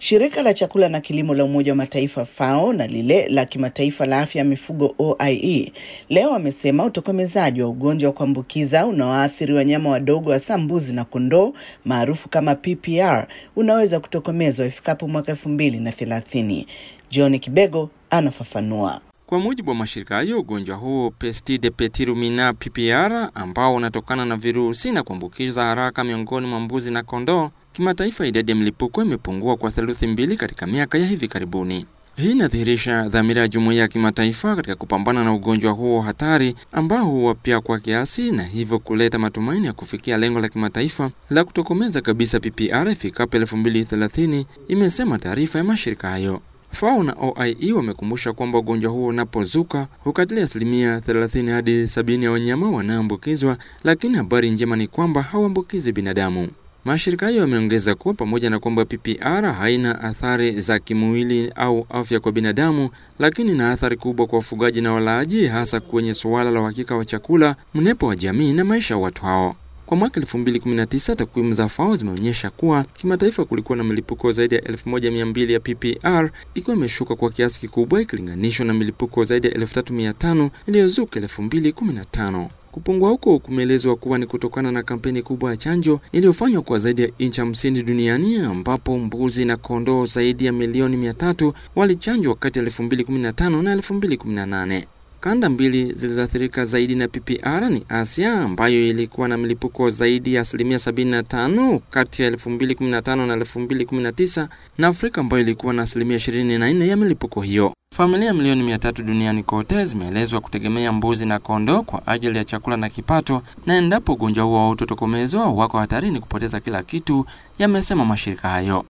Shirika la chakula na kilimo la Umoja wa Mataifa FAO na lile la kimataifa la afya ya mifugo OIE leo wamesema utokomezaji wa ugonjwa wa kuambukiza unaoathiri wanyama wadogo hasa mbuzi na kondoo maarufu kama PPR unaweza kutokomezwa ifikapo mwaka 2030. John Kibego anafafanua. Kwa mujibu wa mashirika hayo, ugonjwa huo Pestide Petirumina PPR ambao unatokana na virusi na kuambukiza haraka miongoni mwa mbuzi na kondoo, kimataifa idadi ya mlipuko imepungua kwa 2/3 katika miaka ya hivi karibuni. Hii inadhihirisha dhamira ya jumuiya ya kimataifa katika kupambana na ugonjwa huo hatari ambao huwa pia kwa kiasi, na hivyo kuleta matumaini ya kufikia lengo la kimataifa la kutokomeza kabisa PPR ifikapo 2030, imesema taarifa ya mashirika hayo. FAO na OIE wamekumbusha kwamba ugonjwa huo unapozuka hukatili 30 hadi 70% ya wanyama wanaambukizwa, lakini habari njema ni kwamba hauambukizi binadamu. Mashirika hayo yameongeza kuwa pamoja na kwamba PPR haina athari za kimwili au afya kwa binadamu, lakini na athari kubwa kwa wafugaji na walaji, hasa kwenye suala la uhakika wa chakula, mnepo wa jamii na maisha ya watu hao. Kwa mwaka 2019, takwimu za FAO zimeonyesha kuwa kimataifa kulikuwa na milipuko zaidi ya 1200 ya PPR, ikiwa imeshuka kwa kiasi kikubwa ikilinganishwa na milipuko zaidi ya 3500 iliyozuka 2015. Kupungua huko kumeelezwa kuwa ni kutokana na kampeni kubwa ya chanjo iliyofanywa kwa zaidi ya nchi 50 duniani, ambapo mbuzi na kondoo zaidi ya milioni 300 walichanjwa kati ya 2015 na 2018. Kanda mbili zilizoathirika zaidi na PPR ni Asia ambayo ilikuwa na milipuko zaidi ya 75% kati ya 2015 na 2019, na Afrika ambayo ilikuwa na 24% ya milipuko hiyo. Familia milioni 300 duniani kote zimeelezwa kutegemea mbuzi na kondoo kwa ajili ya chakula na kipato, na endapo ugonjwa huo hautotokomezwa wako hatarini kupoteza kila kitu, yamesema mashirika hayo.